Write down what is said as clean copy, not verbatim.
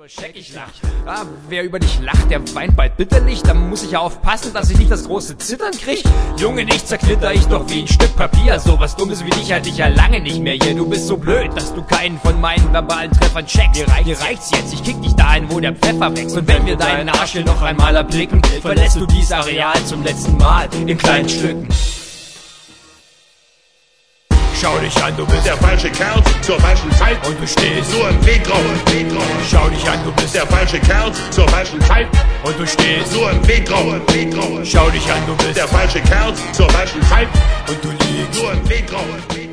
Check, ich lach. Ah, wer über dich lacht, der weint bald bitterlich. Da muss ich ja aufpassen, dass ich nicht das große Zittern krieg. Junge, nicht zerknitter ich doch wie ein Stück Papier. So was Dummes wie dich hatte ich ja lange nicht mehr hier. Du bist so blöd, dass du keinen von meinen verbalen Treffern checkst. Mir reicht's jetzt, ich kick dich dahin, wo der Pfeffer wächst. Und wenn wir deinen Arsch hier noch einmal erblicken, verlässt du dies Areal zum letzten Mal in kleinen Stücken. Schau dich an, du bist der falsche Kerl zur falschen Zeit und du stehst nur im Weg drauf. Schau dich an, du bist der falsche Kerl zur falschen Zeit und du stehst nur im Weg drauf. Schau dich an, du bist der falsche Kerl zur falschen Zeit und du liegst nur im Weg drauf.